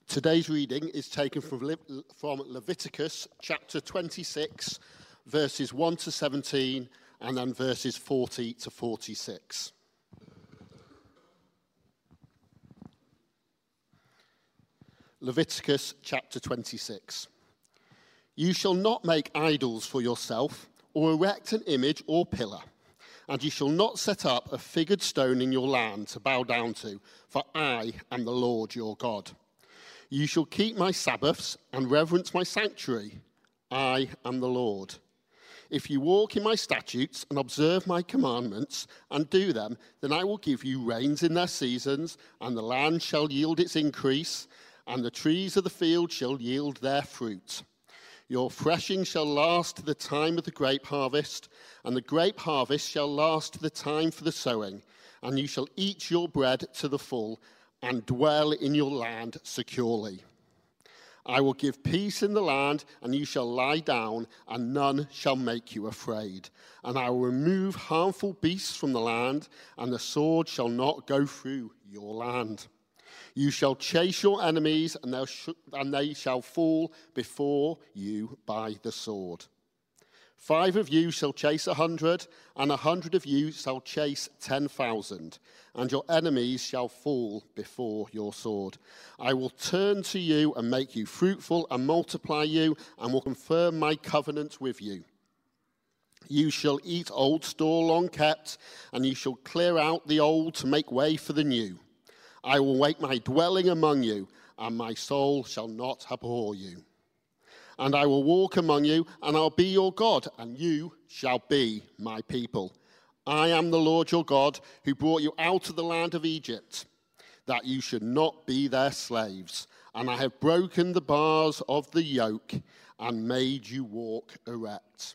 Today's reading is taken from Leviticus chapter 26, verses 1 to 17, and then verses 40 to 46. Leviticus chapter 26. You shall not make idols for yourself, or erect an image or pillar, and you shall not set up a figured stone in your land to bow down to, for I am the Lord your God. You shall keep my Sabbaths and reverence my sanctuary. I am the Lord. If you walk in my statutes and observe my commandments and do them, then I will give you rains in their seasons, and the land shall yield its increase, and the trees of the field shall yield their fruit. Your threshing shall last to the time of the grape harvest, and the grape harvest shall last to the time for the sowing, and you shall eat your bread to the full, and dwell in your land securely. I will give peace in the land, and you shall lie down, and none shall make you afraid. And I will remove harmful beasts from the land, and the sword shall not go through your land. You shall chase your enemies, and they shall fall before you by the sword. 5 of you shall chase 100, and 100 of you shall chase 10,000, and your enemies shall fall before your sword. I will turn to you and make you fruitful and multiply you, and will confirm my covenant with you. You shall eat old store long kept, and you shall clear out the old to make way for the new. I will make my dwelling among you, and my soul shall not abhor you. And I will walk among you, and I'll be your God, and you shall be my people. I am the Lord your God, who brought you out of the land of Egypt, that you should not be their slaves. And I have broken the bars of the yoke, and made you walk erect.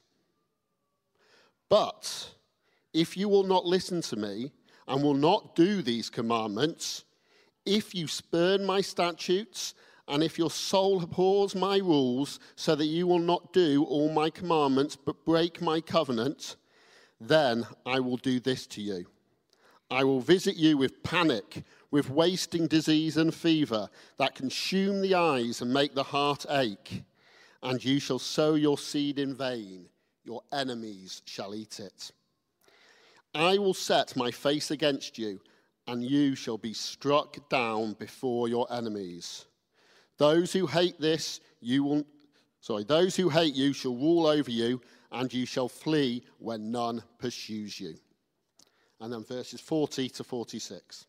But if you will not listen to me, and will not do these commandments, if you spurn my statutes, and if your soul abhors my rules, so that you will not do all my commandments, but break my covenant, then I will do this to you. I will visit you with panic, with wasting disease and fever that consume the eyes and make the heart ache. And you shall sow your seed in vain. Your enemies shall eat it. I will set my face against you, and you shall be struck down before your enemies. Those who hate you shall rule over you, and you shall flee when none pursues you. And then verses 40 to 46.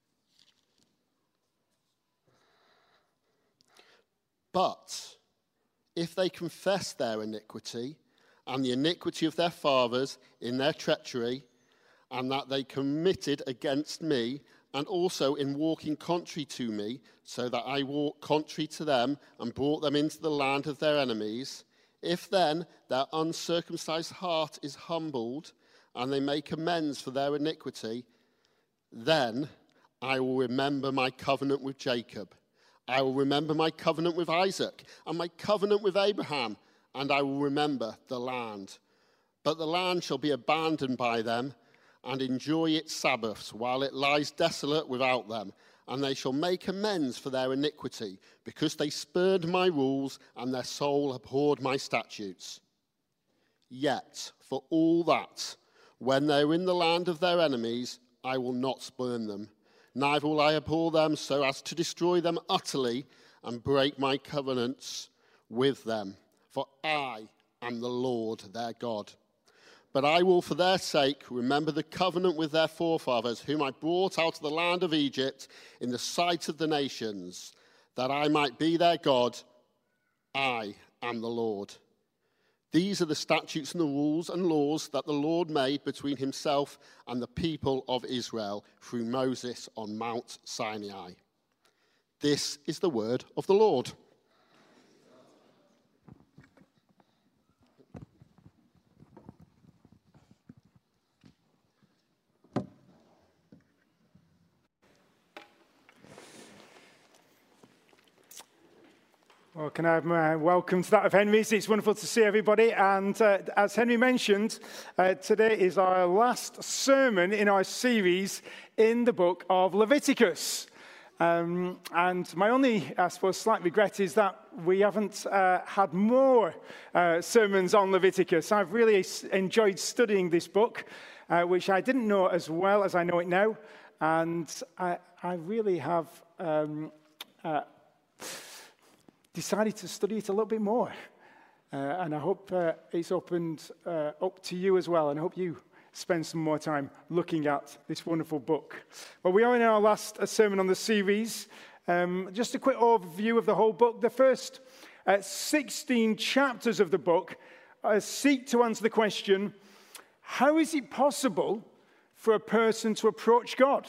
But if they confess their iniquity and the iniquity of their fathers in their treachery, and that they committed against me, and also in walking contrary to me, so that I walked contrary to them and brought them into the land of their enemies, if then their uncircumcised heart is humbled, and they make amends for their iniquity, then I will remember my covenant with Jacob. I will remember my covenant with Isaac, and my covenant with Abraham, and I will remember the land. But the land shall be abandoned by them, and enjoy its Sabbaths, while it lies desolate without them. And they shall make amends for their iniquity, because they spurned my rules, and their soul abhorred my statutes. Yet, for all that, when they are in the land of their enemies, I will not spurn them, neither will I abhor them so as to destroy them utterly, and break my covenants with them. For I am the Lord their God. But I will, for their sake, remember the covenant with their forefathers, whom I brought out of the land of Egypt in the sight of the nations, that I might be their God. I am the Lord. These are the statutes and the rules and laws that the Lord made between himself and the people of Israel through Moses on Mount Sinai. This is the word of the Lord. Well, can I have my welcome to that of Henry's? It's wonderful to see everybody. And as Henry mentioned, today is our last sermon in our series in the book of Leviticus. And my only, I suppose, slight regret is that we haven't had more sermons on Leviticus. I've really enjoyed studying this book, which I didn't know as well as I know it now. And I really have decided to study it a little bit more. And I hope it's opened up to you as well. And I hope you spend some more time looking at this wonderful book. Well, we are in our last sermon on the series. Just a quick overview of the whole book. The first 16 chapters of the book seek to answer the question, how is it possible for a person to approach God?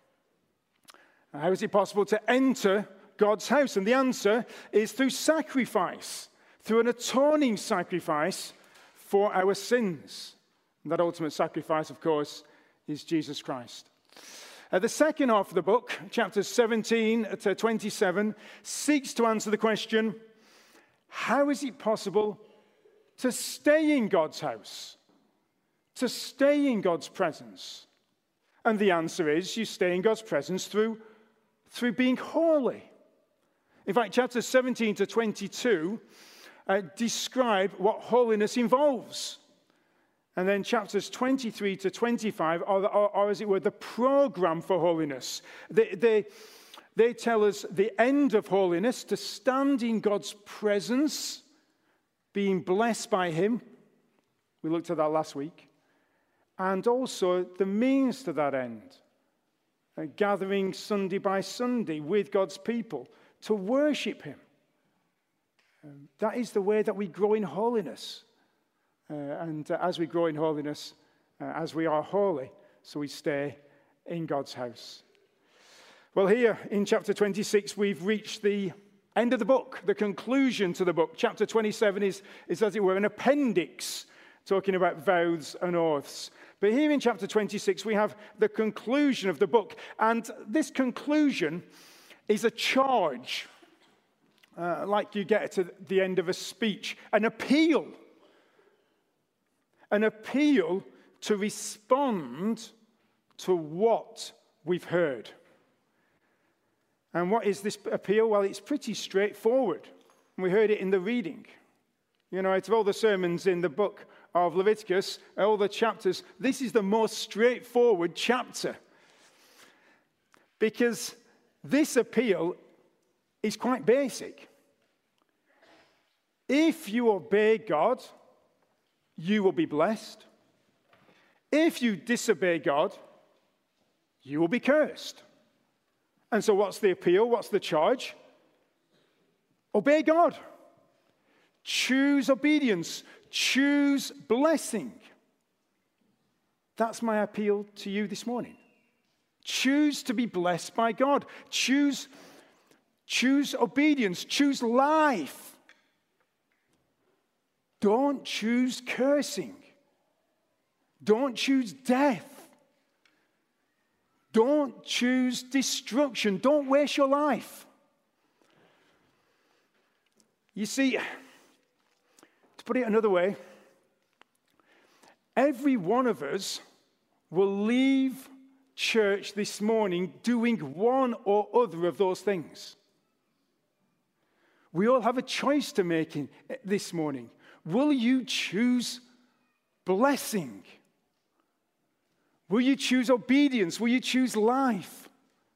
How is it possible to enter God's house? And the answer is through sacrifice, through an atoning sacrifice for our sins. And that ultimate sacrifice, of course, is Jesus Christ. The second half of the book, chapters 17 to 27, seeks to answer the question, how is it possible to stay in God's house? To stay in God's presence? And the answer is, you stay in God's presence through being holy. In fact, chapters 17 to 22 describe what holiness involves. And then chapters 23 to 25 are, as it were, the program for holiness. They tell us the end of holiness, to stand in God's presence, being blessed by Him. We looked at that last week. And also the means to that end. Gathering Sunday by Sunday with God's people to worship Him. That is the way that we grow in holiness. And as we grow in holiness, as we are holy, so we stay in God's house. Well, here in chapter 26, we've reached the end of the book, the conclusion to the book. Chapter 27 is as it were, an appendix talking about vows and oaths. But here in chapter 26, we have the conclusion of the book. And this conclusion is a charge, like you get at the end of a speech, an appeal. An appeal to respond to what we've heard. And what is this appeal? Well, it's pretty straightforward. We heard it in the reading. You know, out of all the sermons in the book of Leviticus, all the chapters, this is the most straightforward chapter. Because this appeal is quite basic. If you obey God, you will be blessed. If you disobey God, you will be cursed. And so what's the appeal? What's the charge? Obey God. Choose obedience. Choose blessing. That's my appeal to you this morning. Choose to be blessed by God. Choose obedience. Choose life. Don't choose cursing. Don't choose death. Don't choose destruction. Don't waste your life. You see, to put it another way, every one of us will leave church this morning doing one or other of those things. We all have a choice to make this morning. Will you choose blessing? Will you choose obedience? Will you choose life?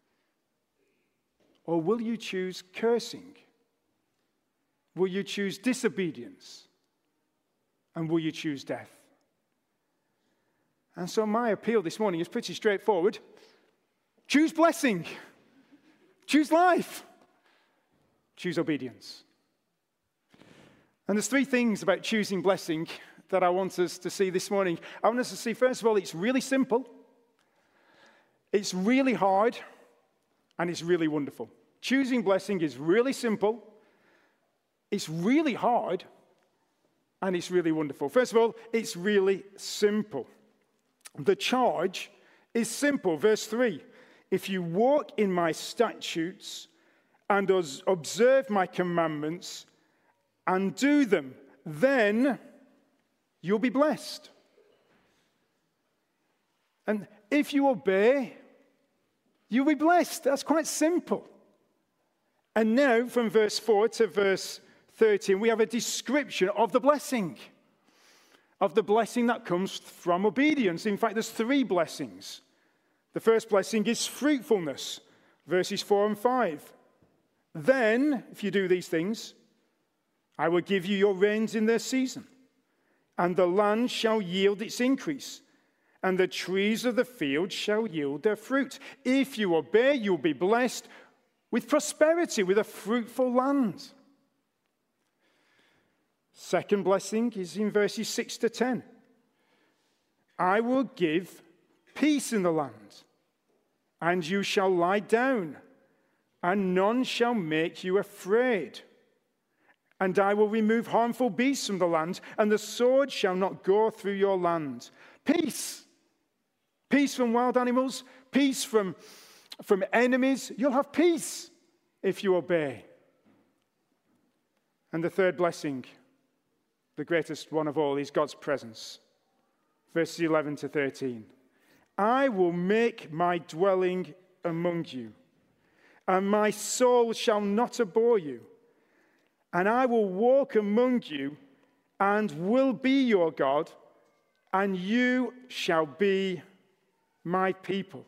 Or will you choose cursing? Will you choose disobedience? And will you choose death? And so my appeal this morning is pretty straightforward. Choose blessing. Choose life. Choose obedience. And there's three things about choosing blessing that I want us to see this morning. I want us to see, first of all, it's really simple, it's really hard, and it's really wonderful. Choosing blessing is really simple, it's really hard, and it's really wonderful. First of all, it's really simple. The charge is simple. Verse 3, if you walk in my statutes and observe my commandments and do them, then you'll be blessed. And if you obey You'll be blessed. That's quite simple. And now, from verse 4 to verse 13, we have a description of the blessing that comes from obedience. In fact, there's 3 blessings. The first blessing is fruitfulness, verses 4 and 5. Then, if you do these things, I will give you your rains in their season, and the land shall yield its increase, and the trees of the field shall yield their fruit. If you obey, you'll be blessed with prosperity, with a fruitful land. Second blessing is in verses 6 to 10. I will give peace in the land, and you shall lie down, and none shall make you afraid. And I will remove harmful beasts from the land, and the sword shall not go through your land. Peace. Peace from wild animals, peace from enemies. You'll have peace if you obey. And the third blessing, the greatest one of all, is God's presence. Verses 11 to 13. I will make my dwelling among you, and my soul shall not abhor you. And I will walk among you, and will be your God, and you shall be my people.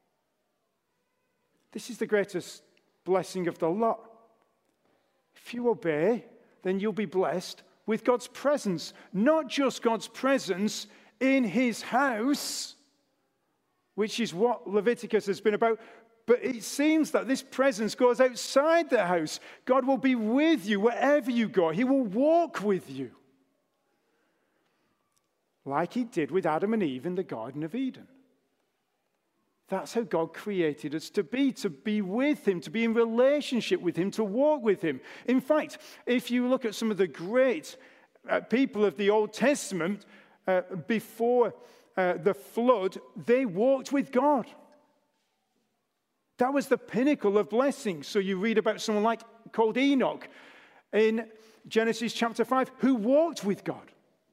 This is the greatest blessing of the lot. If you obey, then you'll be blessed with God's presence. Not just God's presence in his house, which is what Leviticus has been about, but it seems that this presence goes outside the house. God will be with you wherever you go. He will walk with you. Like he did with Adam and Eve in the Garden of Eden. That's how God created us to be with him, to be in relationship with him, to walk with him. In fact, if you look at some of the great people of the Old Testament, before the flood, they walked with God. That was the pinnacle of blessing. So you read about someone called Enoch in Genesis chapter 5, who walked with God.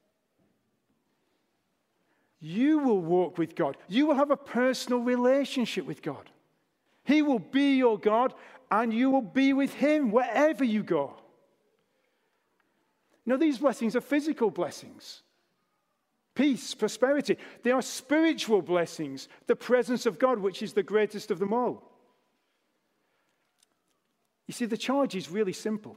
You will walk with God. You will have a personal relationship with God. He will be your God, and you will be with him wherever you go. Now, these blessings are physical blessings. Peace, prosperity. They are spiritual blessings. The presence of God, which is the greatest of them all. You see, the charge is really simple.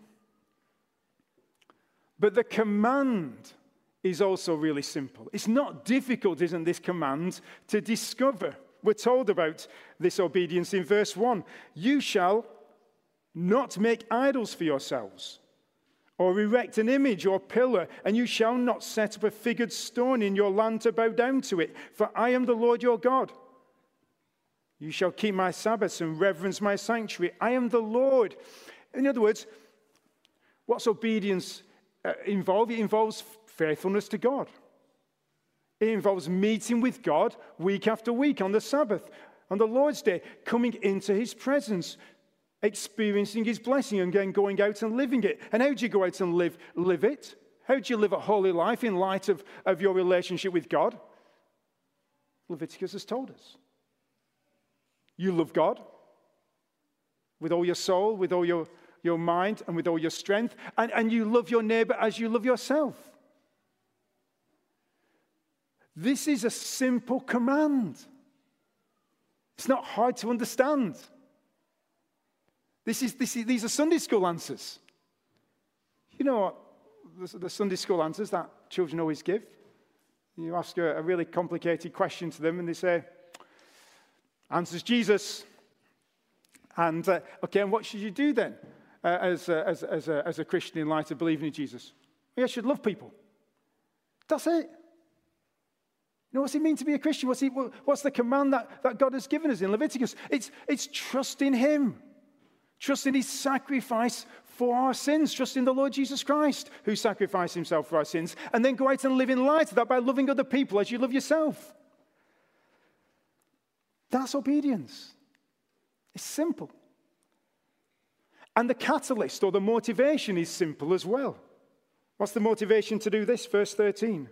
But the command is also really simple. It's not difficult, isn't this command, to discover. We're told about this obedience in verse 1. You shall not make idols for yourselves, or erect an image or pillar, and you shall not set up a figured stone in your land to bow down to it, for I am the Lord your God. You shall keep my Sabbaths and reverence my sanctuary. I am the Lord. In other words, what's obedience involve? It involves faithfulness to God. It involves meeting with God week after week on the Sabbath, on the Lord's Day, coming into his presence, experiencing his blessing, and then going out and living it. And how do you go out and live it? How do you live a holy life in light of your relationship with God? Leviticus has told us. You love God with all your soul, with all your mind, and with all your strength. And you love your neighbor as you love yourself. This is a simple command. It's not hard to understand. These are Sunday school answers. You know what the Sunday school answers that children always give? You ask a really complicated question to them, and they say, answers Jesus. And, and what should you do then as a Christian in light of believing in Jesus? Well, you should love people. That's it. You know, what's it mean to be a Christian? What's the command that God has given us in Leviticus? It's trust in him. Trust in his sacrifice for our sins. Trust in the Lord Jesus Christ, who sacrificed himself for our sins. And then go out and live in light of that by loving other people as you love yourself. That's obedience. It's simple. And the catalyst or the motivation is simple as well. What's the motivation to do this? Verse 13.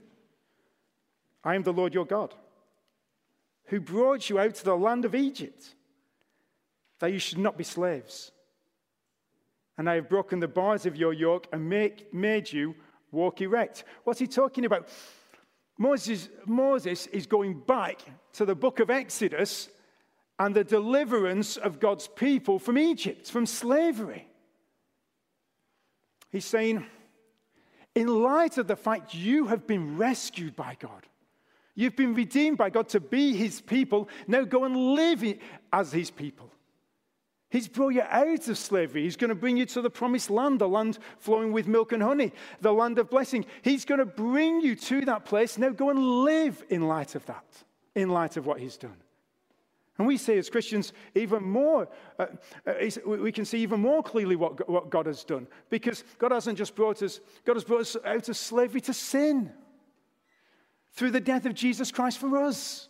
I am the Lord your God, who brought you out to the land of Egypt. that you should not be slaves. And I have broken the bars of your yoke and made you walk erect. What's he talking about? Moses is going back to the book of Exodus and the deliverance of God's people from Egypt, from slavery. He's saying, in light of the fact you have been rescued by God, you've been redeemed by God to be his people, now go and live as his people. He's brought you out of slavery. He's going to bring you to the promised land, the land flowing with milk and honey, the land of blessing. He's going to bring you to that place. Now go and live in light of that, in light of what he's done. And we say as Christians even more, we can see even more clearly what God has done. Because God hasn't just brought us, God has brought us out of slavery to sin through the death of Jesus Christ for us.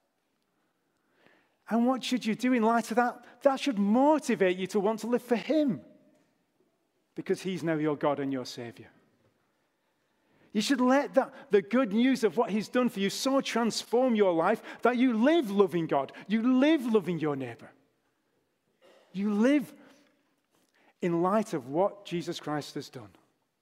And what should you do in light of that? That should motivate you to want to live for him, because he's now your God and your Savior. You should let the good news of what he's done for you so transform your life that you live loving God. You live loving your neighbor. You live in light of what Jesus Christ has done.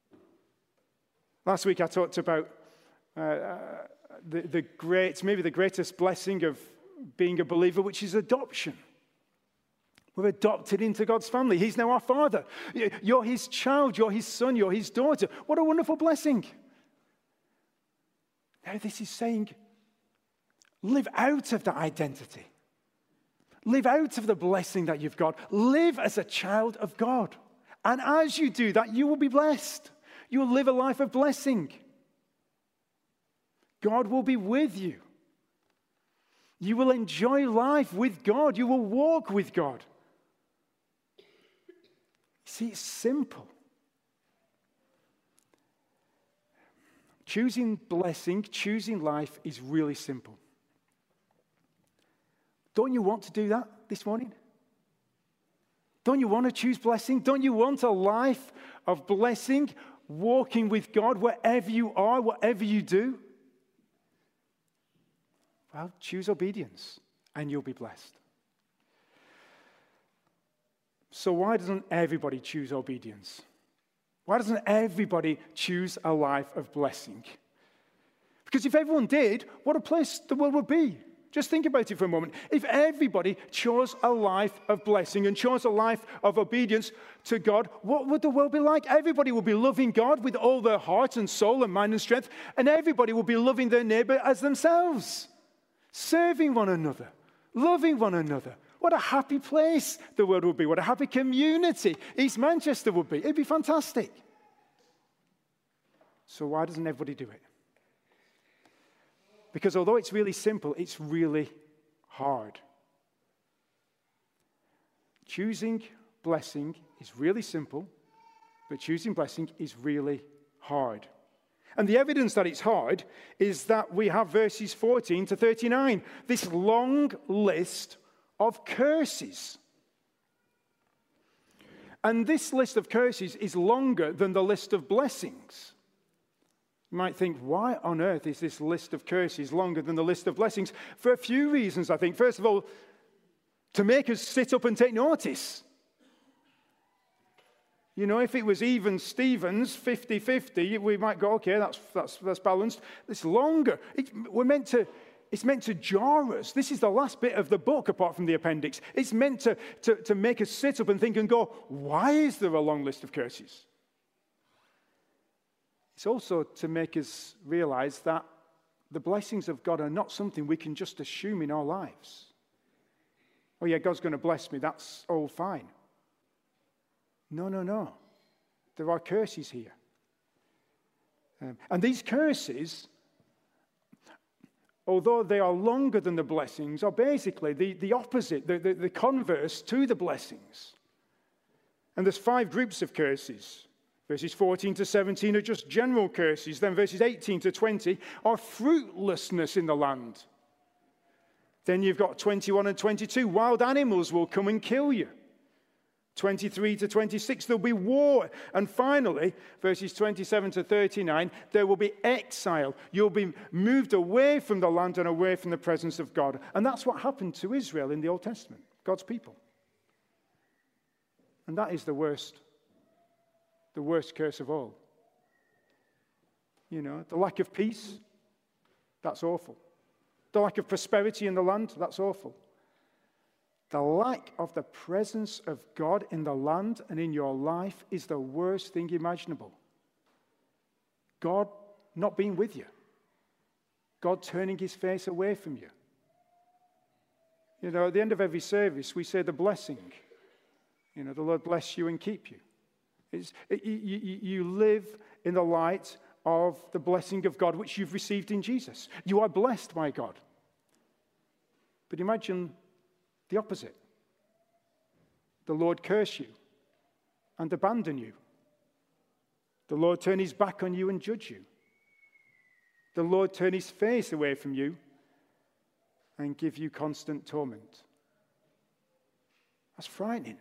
Last week I talked about maybe the greatest blessing of being a believer, which is adoption. We're adopted into God's family. He's now our Father. You're his child. You're his son. You're his daughter. What a wonderful blessing. Now this is saying, live out of that identity. Live out of the blessing that you've got. Live as a child of God. And as you do that, you will be blessed. You will live a life of blessing. God will be with you. You will enjoy life with God. You will walk with God. See, it's simple. Choosing blessing, choosing life is really simple. Don't you want to do that this morning? Don't you want to choose blessing? Don't you want a life of blessing, walking with God wherever you are, whatever you do? Well, choose obedience and you'll be blessed. So why doesn't everybody choose obedience? Why doesn't everybody choose a life of blessing? Because if everyone did, what a place the world would be. Just think about it for a moment. If everybody chose a life of blessing and chose a life of obedience to God, what would the world be like? Everybody would be loving God with all their heart and soul and mind and strength, and everybody would be loving their neighbor as themselves. Serving one another, loving one another. What a happy place the world would be. What a happy community East Manchester would be. It'd be fantastic. So why doesn't everybody do it? Because although it's really simple, it's really hard. Choosing blessing is really simple, but choosing blessing is really hard. And the evidence that it's hard is that we have verses 14 to 39, this long list of curses. And this list of curses is longer than the list of blessings. You might think, why on earth is this list of curses longer than the list of blessings? For a few reasons, I think. First of all, to make us sit up and take notice. You know, if it was even Stevens, 50-50, we might go, okay, that's balanced. It's longer. It's meant to jar us. This is the last bit of the book, apart from the appendix. It's meant to make us sit up and think and go, why is there a long list of curses? It's also to make us realize that the blessings of God are not something we can just assume in our lives. Oh yeah, God's going to bless me. That's all fine. No. There are curses here. And these curses, although they are longer than the blessings, are basically the opposite, the converse to the blessings. And there's 5 groups of curses. Verses 14 to 17 are just general curses. Then verses 18 to 20 are fruitlessness in the land. Then you've got 21 and 22. Wild animals will come and kill you. 23 to 26, there'll be war. And finally, verses 27 to 39, there will be exile. You'll be moved away from the land and away from the presence of God. And that's what happened to Israel in the Old Testament, God's people. And that is the worst curse of all. You know, the lack of peace, that's awful. The lack of prosperity in the land, that's awful. The lack of the presence of God in the land and in your life is the worst thing imaginable. God not being with you. God turning his face away from you. You know, at the end of every service, we say the blessing. You know, the Lord bless you and keep you. You live in the light of the blessing of God which you've received in Jesus. You are blessed by God. But imagine the opposite. The Lord curse you and abandon you. The Lord turn his back on you and judge you. The Lord turn his face away from you and give you constant torment. That's frightening.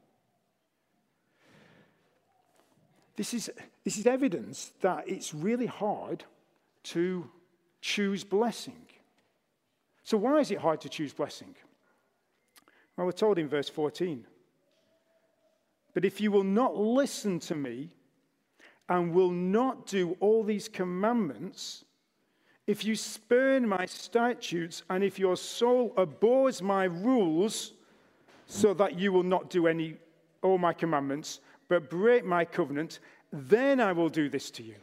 This is evidence that it's really hard to choose blessing. So why is it hard to choose blessing? Well, we're told in verse 14, "But if you will not listen to me and will not do all these commandments, if you spurn my statutes and if your soul abhors my rules, so that you will not do all my commandments, but break my covenant, then I will do this to you."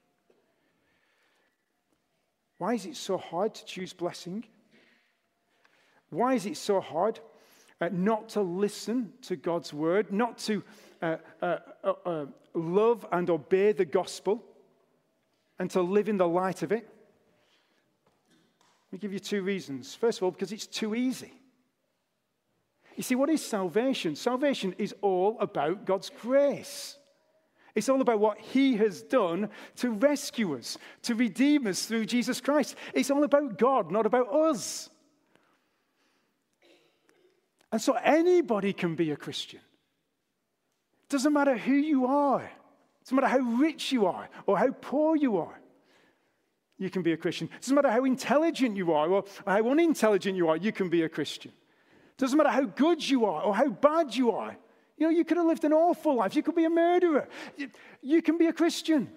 Why is it so hard to choose blessing? Why is it so hard not to listen to God's word, not to love and obey the gospel, and to live in the light of it? Let me give you two reasons. First of all, because it's too easy. You see, what is salvation? Salvation is all about God's grace. It's all about what he has done to rescue us, to redeem us through Jesus Christ. It's all about God, not about us. And so anybody can be a Christian. It doesn't matter who you are. It doesn't matter how rich you are or how poor you are. You can be a Christian. It doesn't matter how intelligent you are or how unintelligent you are. You can be a Christian. It doesn't matter how good you are or how bad you are. You know, you could have lived an awful life. You could be a murderer. You can be a Christian.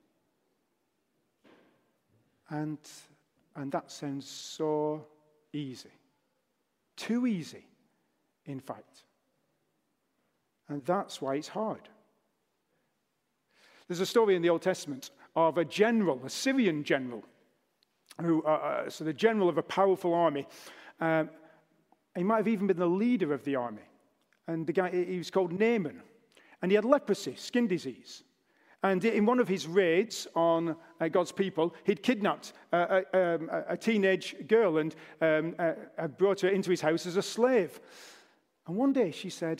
And that sounds so easy. Too easy, in fact. And that's why it's hard. There's a story in the Old Testament of a general, a Syrian general, so the general of a powerful army. He might have even been the leader of the army. And the guy, he was called Naaman. And he had leprosy, skin disease. And in one of his raids on God's people, he'd kidnapped a teenage girl and brought her into his house as a slave. And one day she said,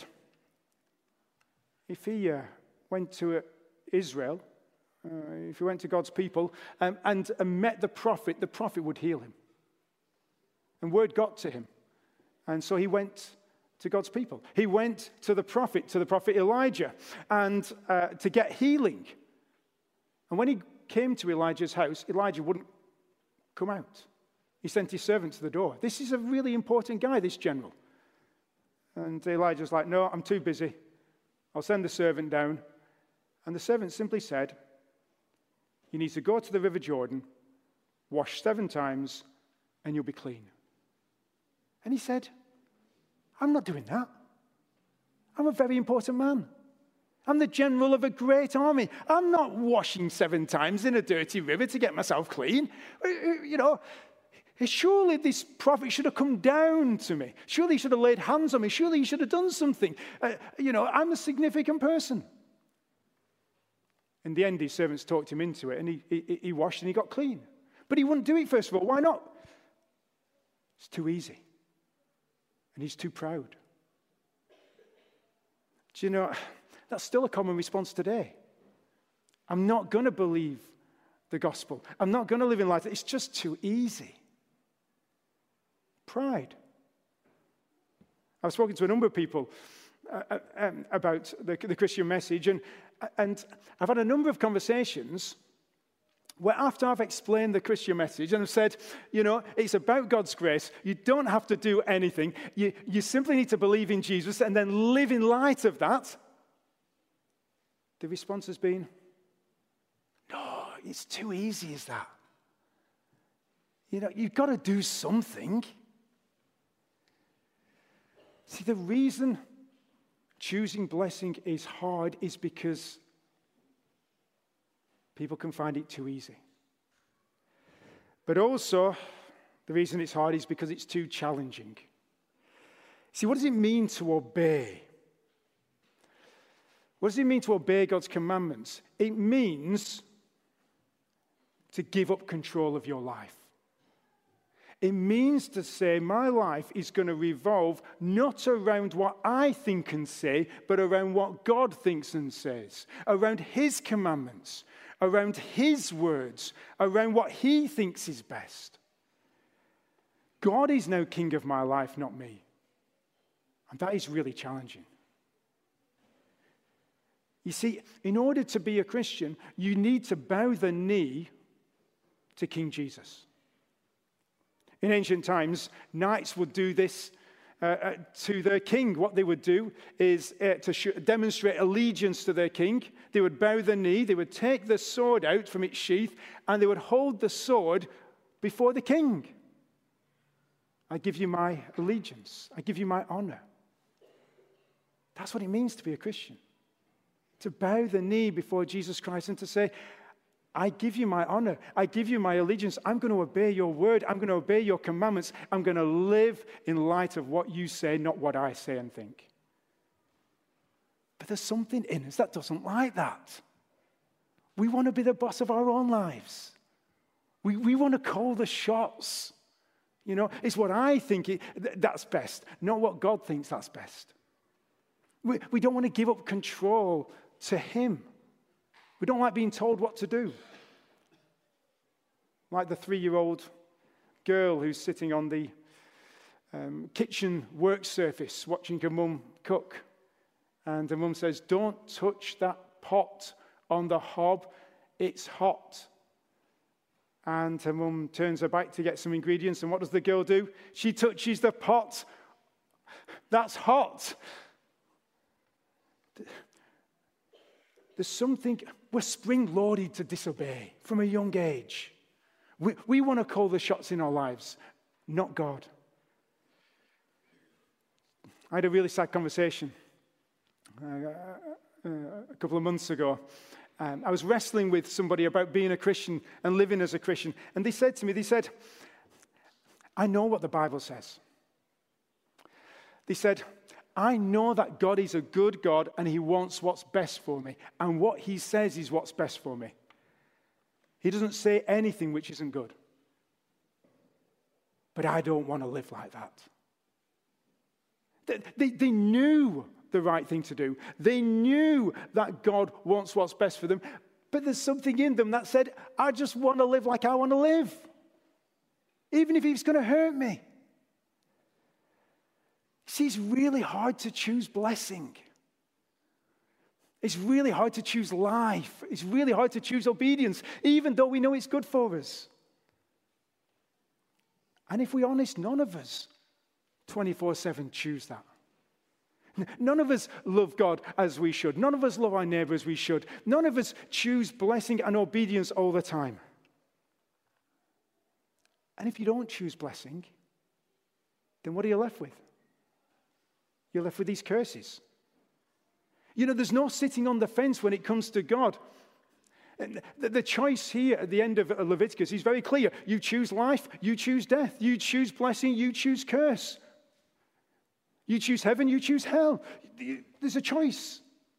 if he went to Israel, if he went to God's people and met the prophet would heal him. And word got to him. And so he went to God's people. He went to the prophet Elijah, and to get healing. And when he came to Elijah's house, Elijah wouldn't come out. He sent his servant to the door. This is a really important guy, this general. And Elijah's like, no, I'm too busy. I'll send the servant down. And the servant simply said, you need to go to the River Jordan, wash 7 times, and you'll be clean. And he said, I'm not doing that. I'm a very important man. I'm the general of a great army. I'm not washing 7 times in a dirty river to get myself clean. You know, surely this prophet should have come down to me. Surely he should have laid hands on me. Surely he should have done something. You know, I'm a significant person. In the end, his servants talked him into it, and he washed and he got clean. But he wouldn't do it, first of all. Why not? It's too easy. And he's too proud. Do you know, that's still a common response today. I'm not going to believe the gospel. I'm not going to live in light. It's just too easy. Pride. I've spoken to a number of people about the Christian message, and I've had a number of conversations where after I've explained the Christian message and I've said, you know, it's about God's grace. You don't have to do anything. You simply need to believe in Jesus and then live in light of that. The response has been, no, it's too easy, is that? You've got to do something. See, the reason choosing blessing is hard is because people can find it too easy. But also, the reason it's hard is because it's too challenging. See, what does it mean to obey? What does it mean to obey God's commandments? It means to give up control of your life. It means to say my life is going to revolve not around what I think and say, but around what God thinks and says, around His commandments, around His words, around what He thinks is best. God is now king of my life, not me. And that is really challenging. You see, in order to be a Christian, you need to bow the knee to King Jesus. In ancient times, knights would do this to their king. What they would do is to demonstrate allegiance to their king. They would bow the knee, they would take the sword out from its sheath, and they would hold the sword before the king. I give you my allegiance. I give you my honor. That's what it means to be a Christian. To bow the knee before Jesus Christ and to say, I give you my honor. I give you my allegiance. I'm going to obey your word. I'm going to obey your commandments. I'm going to live in light of what you say, not what I say and think. But there's something in us that doesn't like that. We want to be the boss of our own lives. We want to call the shots. It's what I think that's best, not what God thinks that's best. We don't want to give up control to Him. We don't like being told what to do. Like the 3-year-old girl who's sitting on the kitchen work surface watching her mum cook. And her mum says, don't touch that pot on the hob, it's hot. And her mum turns her back to get some ingredients, and what does the girl do? She touches the pot. That's hot. There's something, we're spring-loaded to disobey from a young age. We want to call the shots in our lives, not God. I had a really sad conversation a couple of months ago. I was wrestling with somebody about being a Christian and living as a Christian. And they said to me, I know what the Bible says. They said, I know that God is a good God and He wants what's best for me. And what He says is what's best for me. He doesn't say anything which isn't good. But I don't want to live like that. They knew the right thing to do. They knew that God wants what's best for them. But there's something in them that said, I just want to live like I want to live. Even if it's going to hurt me. See, it's really hard to choose blessing. It's really hard to choose life. It's really hard to choose obedience, even though we know it's good for us. And if we're honest, none of us 24/7 choose that. None of us love God as we should. None of us love our neighbor as we should. None of us choose blessing and obedience all the time. And if you don't choose blessing, then what are you left with? You're left with these curses. There's no sitting on the fence when it comes to God. The choice here at the end of Leviticus is very clear. You choose life, you choose death, you choose blessing, you choose curse. You choose heaven, you choose hell. There's a choice.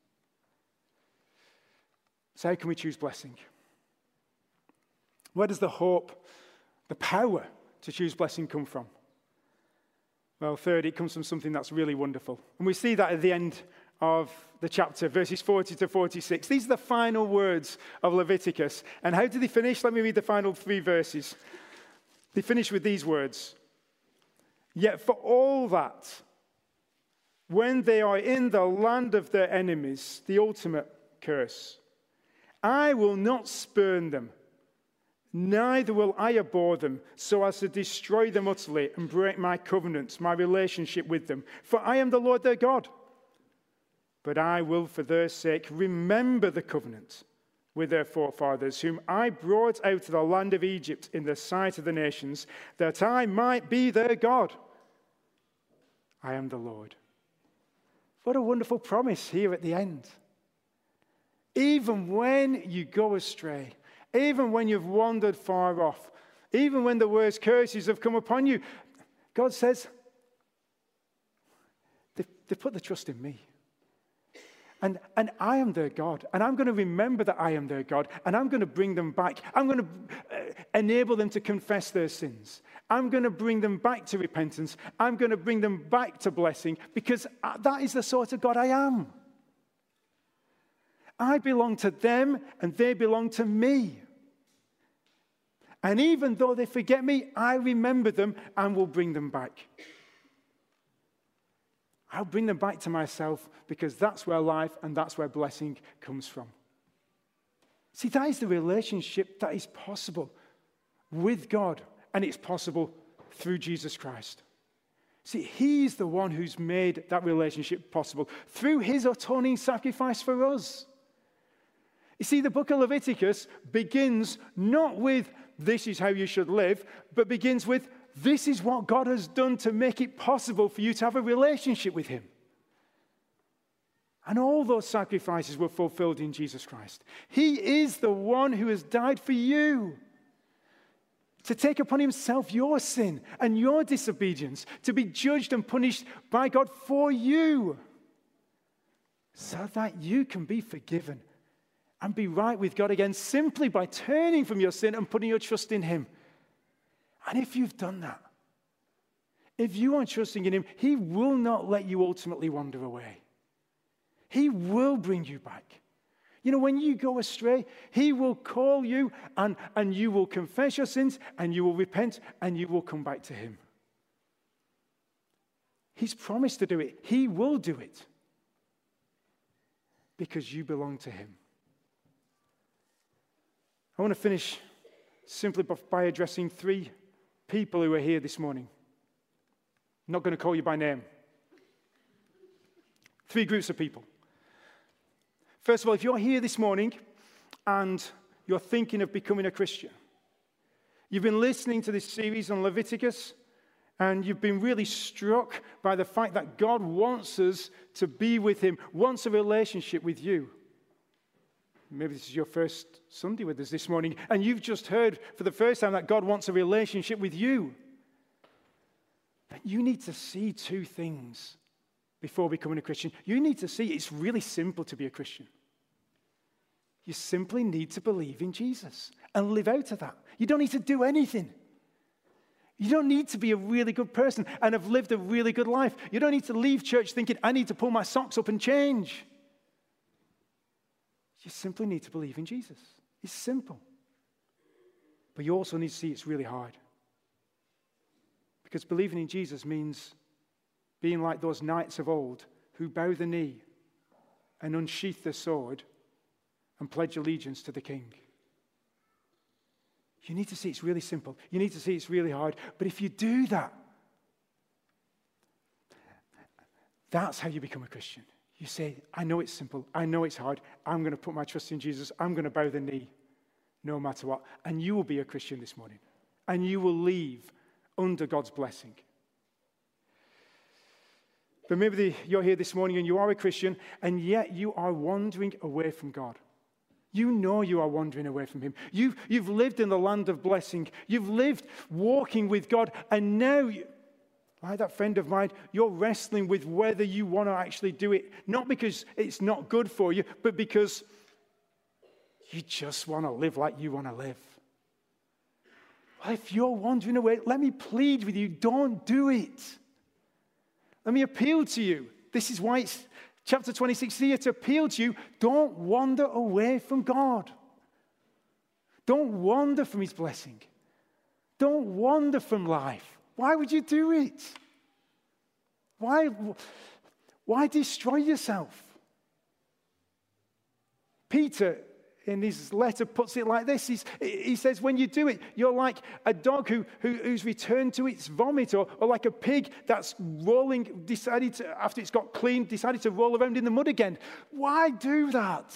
So how can we choose blessing? Where does the hope, the power to choose blessing come from? Well, third, it comes from something that's really wonderful. And we see that at the end of the chapter, verses 40 to 46. These are the final words of Leviticus. And how do they finish? Let me read the final 3 verses. They finish with these words. Yet for all that, when they are in the land of their enemies, the ultimate curse, I will not spurn them, neither will I abhor them, so as to destroy them utterly and break my covenant, my relationship with them. For I am the Lord their God. but I will for their sake remember the covenant with their forefathers, whom I brought out of the land of Egypt in the sight of the nations, that I might be their God. I am the Lord. What a wonderful promise here at the end. Even when you go astray, even when you've wandered far off, even when the worst curses have come upon you, God says, they put the trust in me. And I am their God. And I'm going to remember that I am their God. And I'm going to bring them back. I'm going to enable them to confess their sins. I'm going to bring them back to repentance. I'm going to bring them back to blessing, because that is the sort of God I am. I belong to them and they belong to me. And even though they forget me, I remember them and will bring them back. I'll bring them back to myself, because that's where life and that's where blessing comes from. See, that is the relationship that is possible with God, and it's possible through Jesus Christ. See, he's the one who's made that relationship possible through his atoning sacrifice for us. You see, the book of Leviticus begins not with "this is how you should live," but begins with "this is what God has done to make it possible for you to have a relationship with him." And all those sacrifices were fulfilled in Jesus Christ. He is the one who has died for you, to take upon himself your sin and your disobedience, to be judged and punished by God for you, so that you can be forgiven and be right with God again, simply by turning from your sin and putting your trust in him. And if you've done that, if you are trusting in him, he will not let you ultimately wander away. He will bring you back. You know, when you go astray, he will call you, and you will confess your sins, and you will repent, and you will come back to him. He's promised to do it. He will do it, because you belong to him. I want to finish simply by addressing 3 people who are here this morning. I'm not going to call you by name. 3 groups of people. First of all, if you're here this morning and you're thinking of becoming a Christian, you've been listening to this series on Leviticus, and you've been really struck by the fact that God wants us to be with him, wants a relationship with you. Maybe this is your first Sunday with us this morning, and you've just heard for the first time that God wants a relationship with you. Then you need to see 2 things before becoming a Christian. You need to see it's really simple to be a Christian. You simply need to believe in Jesus and live out of that. You don't need to do anything. You don't need to be a really good person and have lived a really good life. You don't need to leave church thinking, I need to pull my socks up and change. You simply need to believe in Jesus. It's simple. But you also need to see it's really hard. Because believing in Jesus means being like those knights of old who bow the knee and unsheath their sword and pledge allegiance to the king. You need to see it's really simple. You need to see it's really hard. But if you do that, that's how you become a Christian. You say, I know it's simple. I know it's hard. I'm going to put my trust in Jesus. I'm going to bow the knee no matter what. And you will be a Christian this morning. And you will leave under God's blessing. But maybe you're here this morning and you are a Christian, and yet you are wandering away from God. You know you are wandering away from him. You've lived in the land of blessing. You've lived walking with God, and now, like that friend of mine, you're wrestling with whether you want to actually do it, not because it's not good for you, but because you just want to live like you want to live. Well, if you're wandering away, let me plead with you, don't do it. Let me appeal to you. This is why it's chapter 26 here, to appeal to you. Don't wander away from God. Don't wander from his blessing. Don't wander from life. Why would you do it? Why destroy yourself? Peter, in his letter puts it like this. He says, when you do it, you're like a dog who's returned to its vomit, or like a pig that's after it's got clean, decided to roll around in the mud again. Why do that?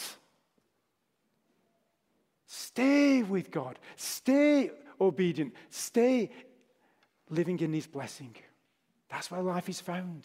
Stay with God. Stay obedient. Stay living in his blessing. That's where life is found.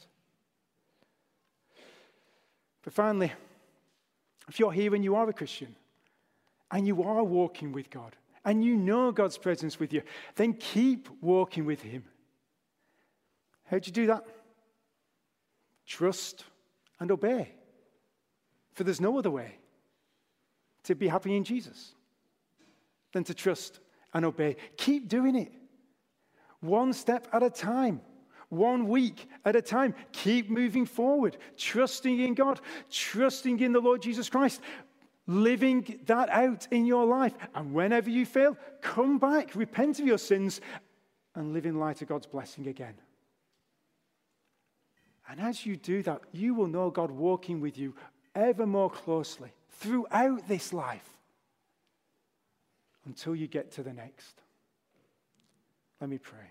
But finally, if you're here and you are a Christian, and you are walking with God, and you know God's presence with you, then keep walking with him. How do you do that? Trust and obey. For there's no other way to be happy in Jesus than to trust and obey. Keep doing it. One step at a time. 1 week at a time. Keep moving forward. Trusting in God. Trusting in the Lord Jesus Christ. Living that out in your life. And whenever you fail, come back, repent of your sins, and live in light of God's blessing again. And as you do that, you will know God walking with you ever more closely throughout this life until you get to the next. Let me pray.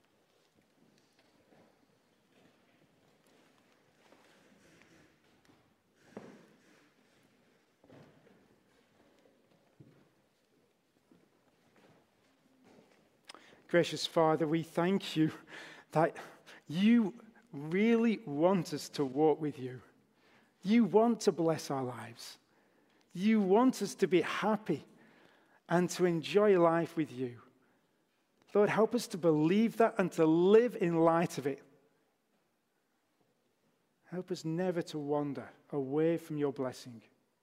Gracious Father, we thank you that you really want us to walk with you. You want to bless our lives. You want us to be happy and to enjoy life with you. Lord, help us to believe that and to live in light of it. Help us never to wander away from your blessing.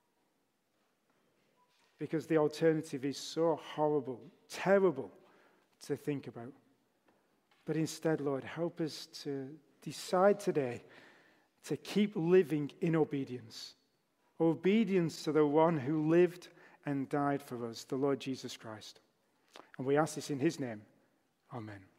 Because the alternative is so horrible, terrible to think about. But instead, Lord, help us to decide today to keep living in obedience. Obedience to the one who lived and died for us, the Lord Jesus Christ. And we ask this in his name. Amen.